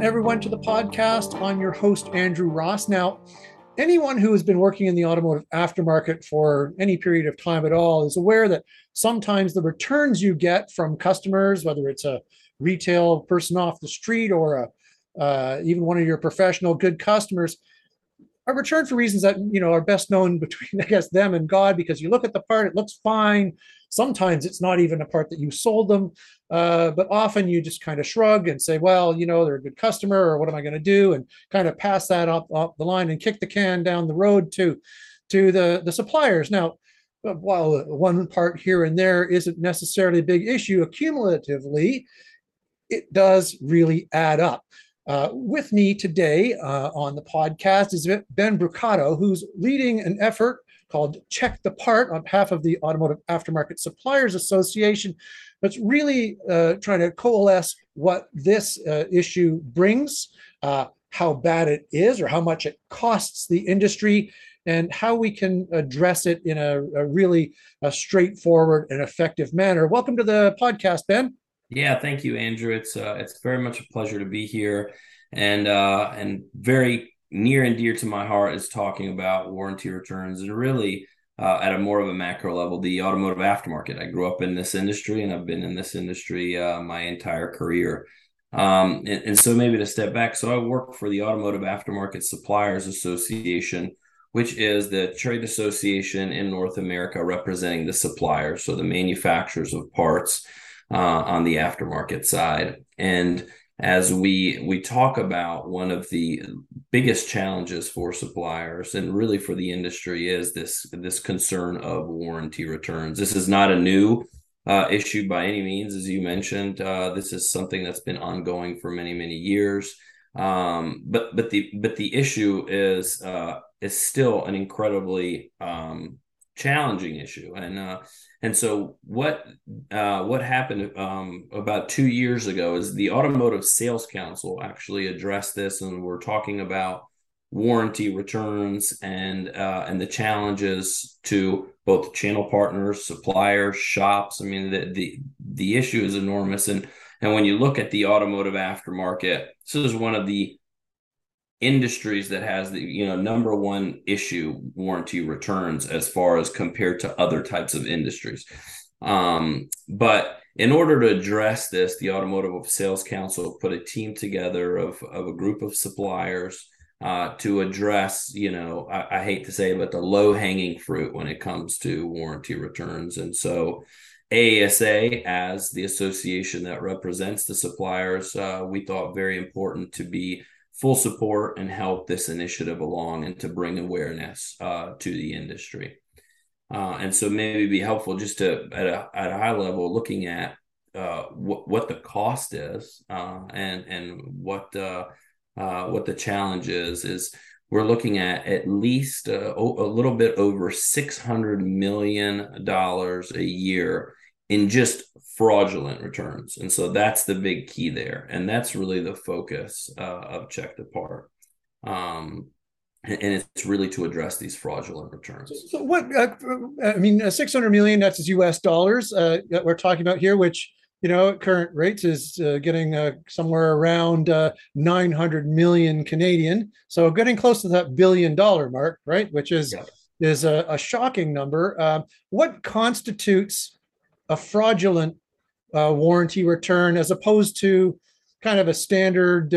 Welcome, everyone, to the podcast. I'm your host, Andrew Ross. Now, anyone who has been working in the automotive aftermarket for any period of time at all is aware that sometimes the returns you get from customers, whether it's a retail person off the street or even one of your professional good customers, are returned for reasons that are best known between, I guess, them and God. Because you look at the part, it looks fine. Sometimes it's not even a part that you sold them, but often you just kind of shrug and say, well, they're a good customer, or what am I going to do, and kind of pass that up the line and kick the can down the road to the suppliers. Now, while one part here and there isn't necessarily a big issue, accumulatively it does really add up. With me today on the podcast is Ben Brucato, who's leading an effort called Check the Part on behalf of the Automotive Aftermarket Suppliers Association. That's really trying to coalesce what this issue brings, how bad it is, or how much it costs the industry, and how we can address it in a really straightforward and effective manner. Welcome to the podcast, Ben. Yeah, thank you, Andrew. It's very much a pleasure to be here, and very near and dear to my heart is talking about warranty returns and really at a more of a macro level, the automotive aftermarket. I grew up in this industry, and I've been in this industry my entire career. And so maybe to step back, so I work for the Automotive Aftermarket Suppliers Association, which is the trade association in North America representing the suppliers, so the manufacturers of parts on the aftermarket side. And as we talk about, one of the biggest challenges for suppliers and really for the industry is this concern of warranty returns. This is not a new issue by any means, as you mentioned. This is something that's been ongoing for many years. But the issue is still an incredibly challenging issue. And so what happened about 2 years ago is the Automotive Sales Council actually addressed this, and we're talking about warranty returns and the challenges to both channel partners, suppliers, shops. I mean, the issue is enormous, and when you look at the automotive aftermarket, so this is one of the industries that has the number one issue, warranty returns, as far as compared to other types of industries. But in order to address this, the Automotive Sales Council put a team together of a group of suppliers to address, I hate to say it, but the low hanging fruit when it comes to warranty returns. And so AASA, as the association that represents the suppliers, we thought very important to be full support and help this initiative along and to bring awareness to the industry. And so maybe it'd be helpful just to, at a high level, looking at what the cost is and what the challenge is we're looking at least a little bit over $600 million a year in just fraudulent returns. And so that's the big key there. And that's really the focus of Check the Part. And it's really to address these fraudulent returns. So what, 600 million, that's US dollars that we're talking about here, which, at current rates is getting somewhere around 900 million Canadian. So getting close to that $1 billion mark, right? Which is, Yeah. is a shocking number. What constitutes a fraudulent warranty return as opposed to kind of a standard,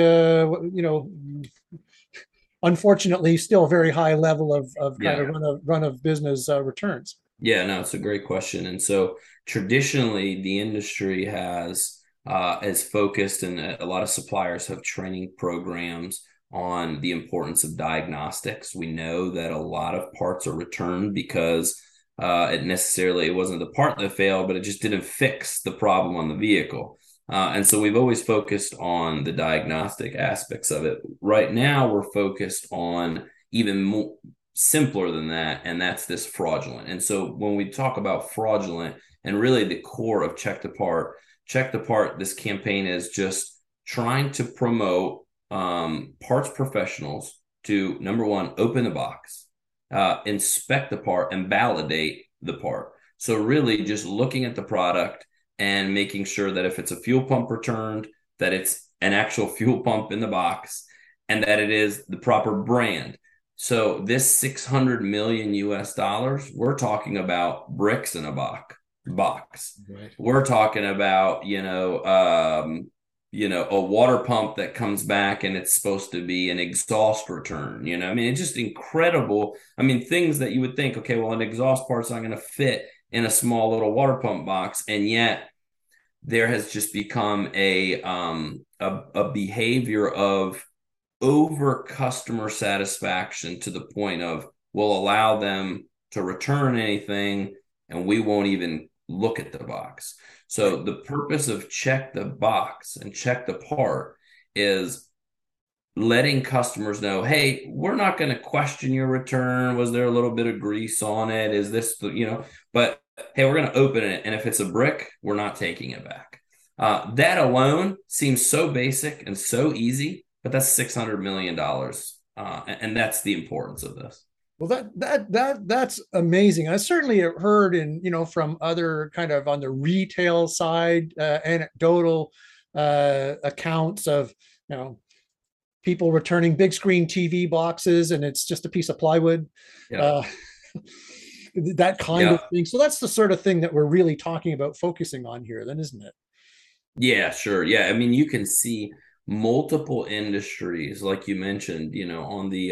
unfortunately, still very high level of kind Yeah. of run of business returns? Yeah, no, it's a great question. And so traditionally, the industry has focused, and a lot of suppliers have training programs on the importance of diagnostics. We know that a lot of parts are returned because it wasn't the part that failed, but it just didn't fix the problem on the vehicle. And so we've always focused on the diagnostic aspects of it. Right now, we're focused on even more simpler than that, and that's this fraudulent. And so when we talk about fraudulent and really the core of Check the Part, this campaign is just trying to promote parts professionals to, number one, open the box, inspect the part, and validate the part. So really just looking at the product and making sure that if it's a fuel pump returned, that it's an actual fuel pump in the box and that it is the proper brand. So this 600 million US dollars, we're talking about bricks in a box. Right. We're talking about, a water pump that comes back and it's supposed to be an exhaust return. I mean, it's just incredible. I mean, things that you would think, okay, well, an exhaust part's not going to fit in a small little water pump box, and yet there has just become a behavior of over customer satisfaction to the point of we'll allow them to return anything and we won't even look at the box. So the purpose of check the box and check the part is letting customers know, hey, we're not going to question your return. Was there a little bit of grease on it? Is this, but hey, we're going to open it. And if it's a brick, we're not taking it back. That alone seems so basic and so easy, but that's $600 million. And that's the importance of this. Well, that's amazing. I certainly have heard from other kind of on the retail side, anecdotal accounts of, people returning big screen TV boxes and it's just a piece of plywood. Yeah. That kind of thing. So that's the sort of thing that we're really talking about focusing on here, then, isn't it? Yeah, sure. Yeah. I mean, you can see multiple industries, like you mentioned, on the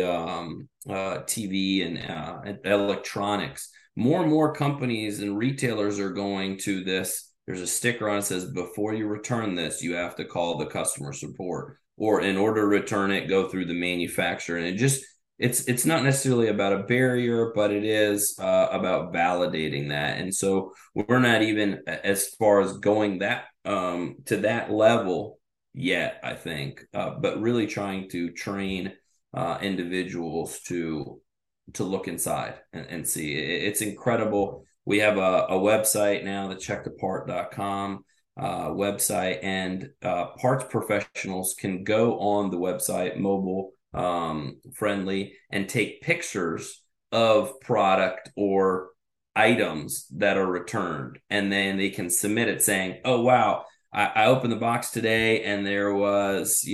TV and electronics. More and more companies and retailers are going to this. There's a sticker on it that says, before you return this, you have to call the customer support, or in order to return it, go through the manufacturer. And it's not necessarily about a barrier, but it is about validating that. And so we're not even as far as going that to that level yet, I think, but really trying to train individuals to look inside and see. It's incredible. We have a website now, the checkthepart.com website, and parts professionals can go on the website, mobile friendly, and take pictures of product or items that are returned, and then they can submit it saying, oh wow, I opened the box today and there was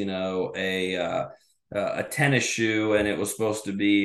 a tennis shoe and it was supposed to be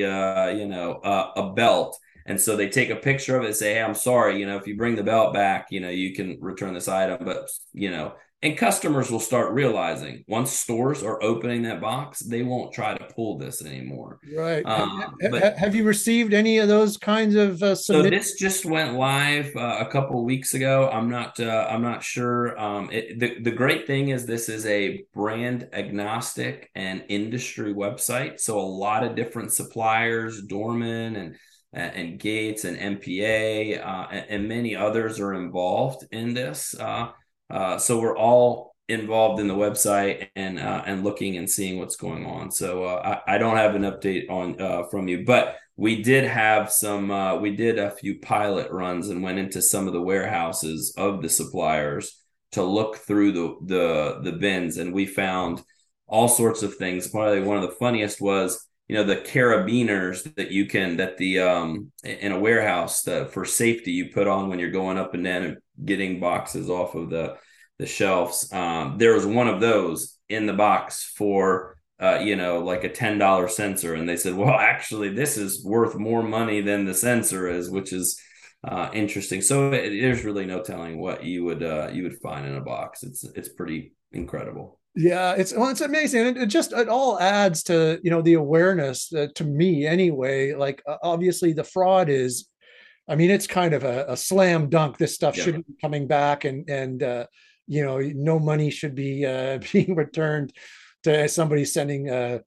a belt. And so they take a picture of it and say, hey, I'm sorry, if you bring the belt back, you can return this item. But, and customers will start realizing once stores are opening that box, they won't try to pull this anymore. Right. But have you received any of those kinds of so this just went live a couple of weeks ago. I'm not sure. The great thing is this is a brand agnostic and industry website. So a lot of different suppliers, Dorman and Gates and MPA and many others are involved in this. So we're all involved in the website and looking and seeing what's going on. So I don't have an update on from you, but we did have we did a few pilot runs and went into some of the warehouses of the suppliers to look through the bins, and we found all sorts of things. Probably one of the funniest was, the carabiners that in a warehouse for safety you put on when you're going up and down and getting boxes off of the shelves. There was one of those in the box for like a $10 sensor, and they said, well, actually this is worth more money than the sensor is, which is interesting. So there's really no telling what you would find in a box. It's pretty incredible. Yeah, it's amazing. It all adds to, the awareness to me anyway. Like obviously the fraud is, I mean, it's kind of a slam dunk. This stuff shouldn't be coming back, and no money should be being returned to somebody sending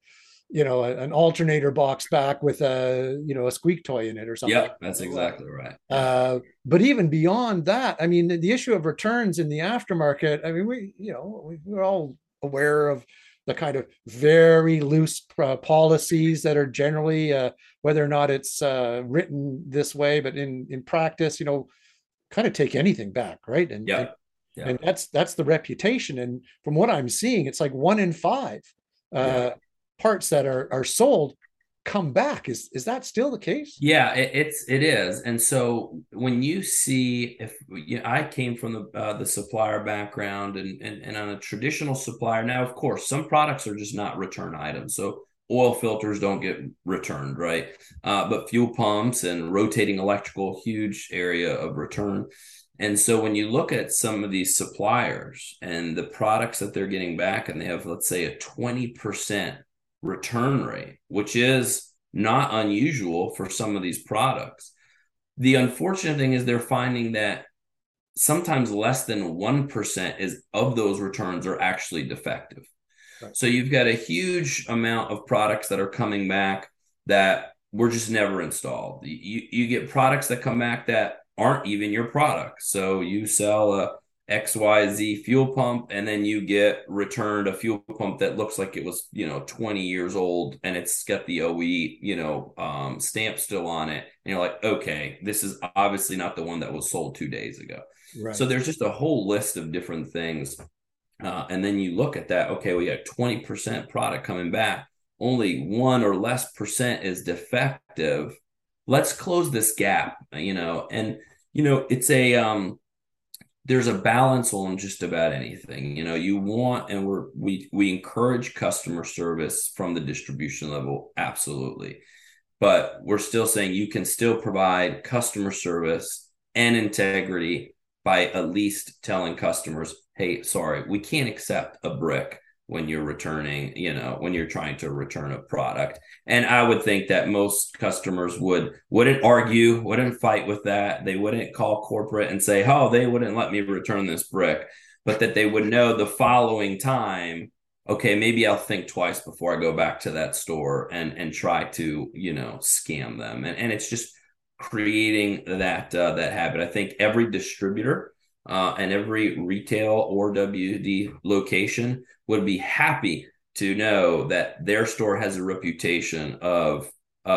an alternator box back with a squeak toy in it or something. Yeah, that's exactly right. But even beyond that, I mean, the issue of returns in the aftermarket, I mean, we're all aware of the kind of very loose policies that are generally, whether or not it's written this way, but in practice, kind of take anything back, right? And and that's the reputation. And from what I'm seeing, it's like 1 in 5 parts that are sold come back. Is that still the case? Yeah, it is. And so when you see, if you know, I came from the supplier background, and on a traditional supplier, now of course some products are just not return items. So oil filters don't get returned, right? But fuel pumps and rotating electrical, huge area of return. And so when you look at some of these suppliers and the products that they're getting back, and they have, let's say, a 20% return rate, which is not unusual for some of these products. The unfortunate thing is they're finding that sometimes less than 1% is of those returns are actually defective. Right. So you've got a huge amount of products that are coming back that were just never installed. You get products that come back that aren't even your product. So you sell a XYZ fuel pump, and then you get returned a fuel pump that looks like it was, 20 years old, and it's got the OE, stamp still on it. And you're like, okay, this is obviously not the one that was sold 2 days ago. Right. So there's just a whole list of different things. And then you look at that, okay, we got 20% product coming back. Only 1 or less percent is defective. Let's close this gap, and, it's there's a balance on just about anything. You want, and we encourage customer service from the distribution level, absolutely. But we're still saying you can still provide customer service and integrity by at least telling customers, hey, sorry, we can't accept a brick when you're returning, when you're trying to return a product. And I would think that most customers wouldn't argue, wouldn't fight with that. They wouldn't call corporate and say, oh, they wouldn't let me return this brick, but that they would know the following time, okay, maybe I'll think twice before I go back to that store and try to, scam them. And it's just creating that habit. I think every distributor and every retail or WD location would be happy to know that their store has a reputation of,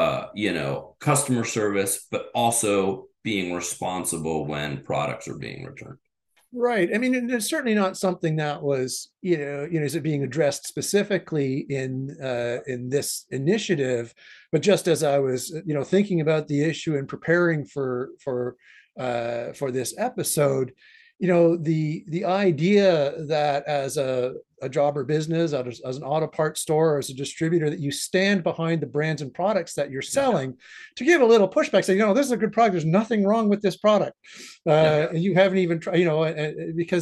customer service, but also being responsible when products are being returned. Right. I mean, it's certainly not something that was, is it being addressed specifically in this initiative, but just as I was, thinking about the issue and preparing for this episode, the idea that as a job or business, as an auto parts store, or as a distributor, that you stand behind the brands and products that you're selling, to give a little pushback, say, this is a good product. There's nothing wrong with this product. And you haven't even tried, because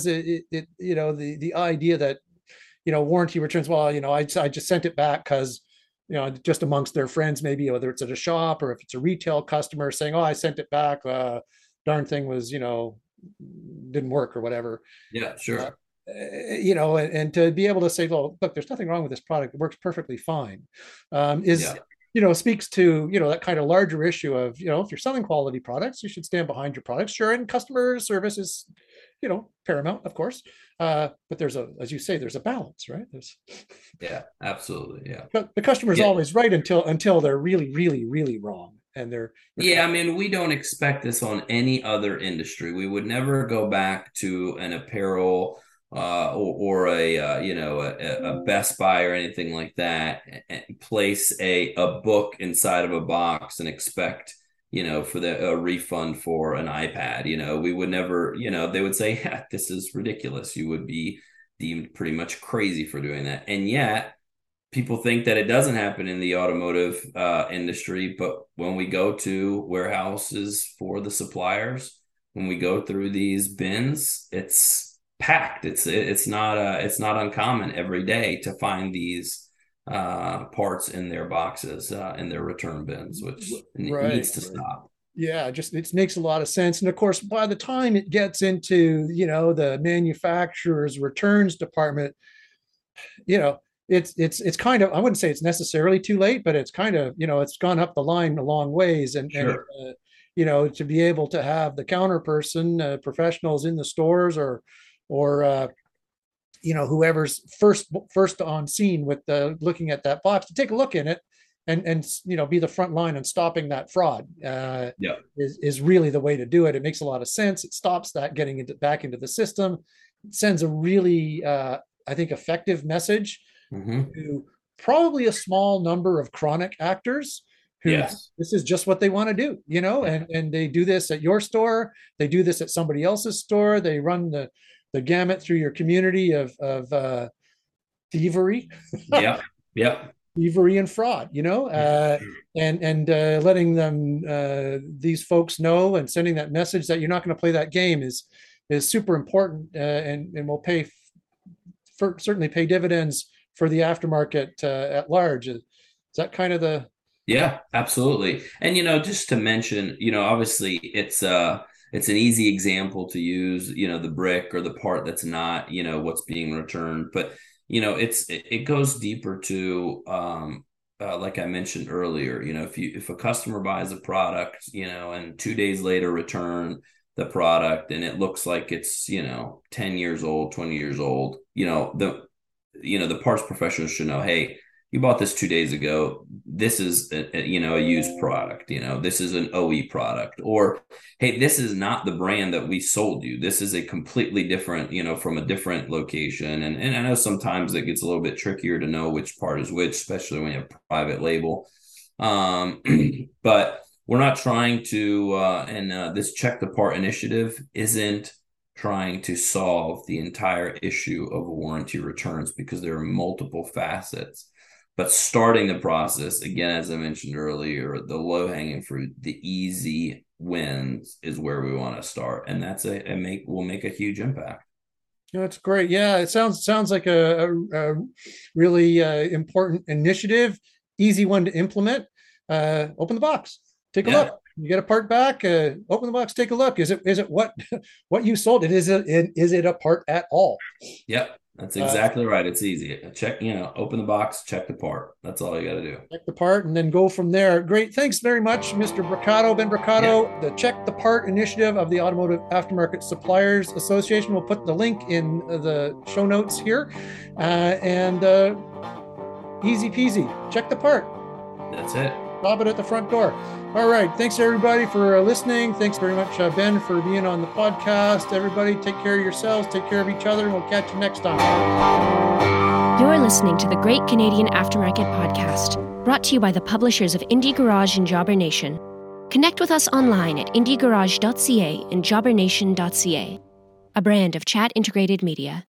the idea that, warranty returns, well, I just sent it back because, just amongst their friends, maybe, whether it's at a shop or if it's a retail customer saying, oh, I sent it back, darn thing was, didn't work or whatever. Yeah, sure. And to be able to say, well, look, there's nothing wrong with this product. It works perfectly fine. Speaks to, that kind of larger issue of, if you're selling quality products, you should stand behind your products. Sure. And customer service is, paramount, of course. But as you say, there's a balance, right? Yeah, absolutely. Yeah. But the customer's always right until they're really, really, really wrong. And they're yeah, I mean, we don't expect this on any other industry. We would never go back to an apparel or a Best Buy or anything like that, and place a book inside of a box and expect for a refund for an iPad. We would never. They would say, yeah, this is ridiculous. You would be deemed pretty much crazy for doing that, and yet people think that it doesn't happen in the automotive industry. But when we go to warehouses for the suppliers, when we go through these bins, it's packed. It's not uncommon every day to find these parts in their boxes, in their return bins, which needs to stop. Yeah, it makes a lot of sense. And of course, by the time it gets into, the manufacturer's returns department, it's kind of, I wouldn't say it's necessarily too late, but it's kind of, it's gone up the line a long ways. And, sure. To be able to have the counter person, professionals in the stores or whoever's first on scene with looking at that box, to take a look in it and be the front line on stopping that fraud is really the way to do it. It makes a lot of sense. It stops that getting back into the system. It sends a really, I think, effective message to probably a small number of chronic actors who Yes. this is just what they want to do, and they do this at your store, they do this at somebody else's store, they run the gamut through your community of thievery, Yeah. Yeah. thievery and fraud, and letting them these folks know and sending that message that you're not going to play that game is super important, and will certainly pay dividends for the aftermarket at large. Is that kind of the Yeah, absolutely. And just to mention, obviously it's an easy example to use, the brick or the part that's not, what's being returned. But it goes deeper to like I mentioned earlier, if a customer buys a product, and 2 days later return the product and it looks like it's, 10 years old, 20 years old, the parts professional should know, hey, you bought this 2 days ago. This is a used product. This is an OE product, or hey, this is not the brand that we sold you. This is a completely different, from a different location. And I know sometimes it gets a little bit trickier to know which part is which, especially when you have private label. But we're not trying to, and this check the part initiative isn't trying to solve the entire issue of warranty returns, because there are multiple facets. But starting the process, again, as I mentioned earlier, the low-hanging fruit, the easy wins is where we want to start. And that's will make a huge impact. That's great. Yeah, it sounds like a really important initiative, easy one to implement. Open the box, take a look. You get a part back. Open the box, take a look. Is it what you sold? Is it a part at all? Yep, that's exactly right. It's easy. Check. Open the box, check the part. That's all you got to do. Check the part, and then go from there. Great. Thanks very much, Mr. Bricado, Ben Bricado. The Check the Part initiative of the Automotive Aftermarket Suppliers Association. We'll put the link in the show notes here, and easy peasy. Check the part. That's it. Stop it at the front door. All right. Thanks, everybody, for listening. Thanks very much, Ben, for being on the podcast. Everybody, take care of yourselves, take care of each other, and we'll catch you next time. You're listening to the Great Canadian Aftermarket Podcast, brought to you by the publishers of Indie Garage and Jobber Nation. Connect with us online at indiegarage.ca and jobbernation.ca, a brand of Chat Integrated Media.